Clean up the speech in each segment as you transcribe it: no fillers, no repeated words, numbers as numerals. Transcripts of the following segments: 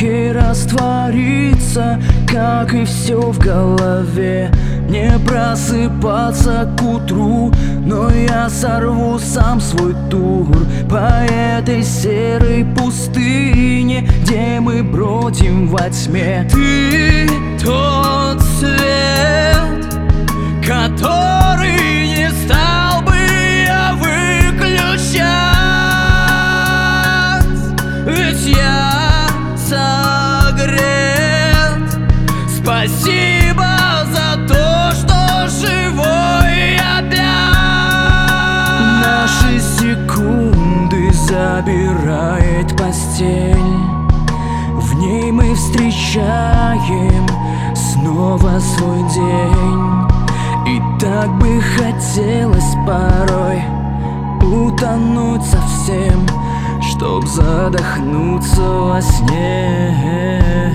воздухе раствориться, как и все в голове. Не просыпаться к утру, но я сорву сам свой тур по этой серой пустыне, где мы бродим во тьме. Ты тот свет, который не стал бы я выключать, ведь я согрет. Спасибо за то, что живой опять. Наши секунды забирает постель, в ней мы встречаем снова свой день. И так бы хотелось порой утонуть совсем, чтоб задохнуться во сне.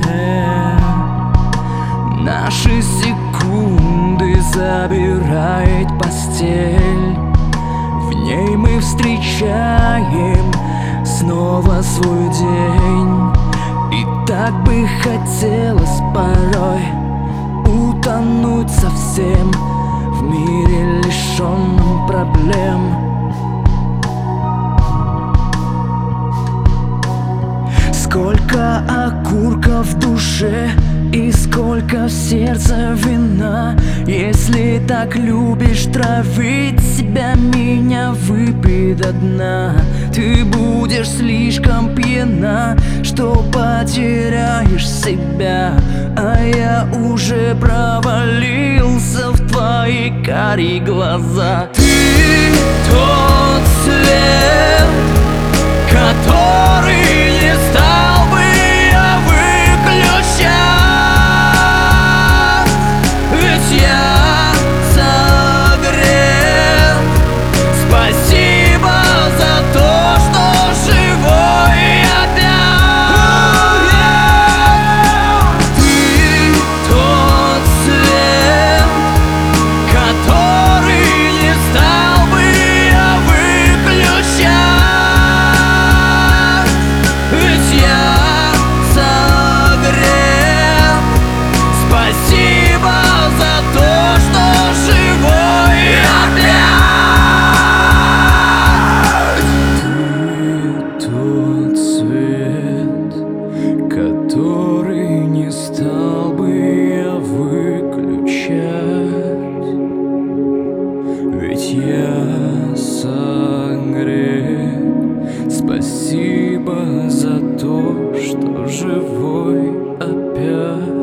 Наши секунды забирает постель, в ней мы встречаем снова свой день. И так бы хотелось порой утонуть совсем в мире, лишённом проблем. Сколько окурков в душе и сколько в сердце вина. Если так любишь травить себя, меня выпей до дна. Ты будешь слишком пьяна, что потеряешь себя, а я уже провалился в твои карие глаза. Ты тот свет, который не стал бы я выключать, ведь я согрет. Спасибо за то, что живой опять. Ты тот свет, который не стал бы я выключать, ведь я согрет. Спасибо за то, что живой опять. Ты тот свет, который не стал бы я выключать, ведь я согрет. Спасибо за то, что живой опять.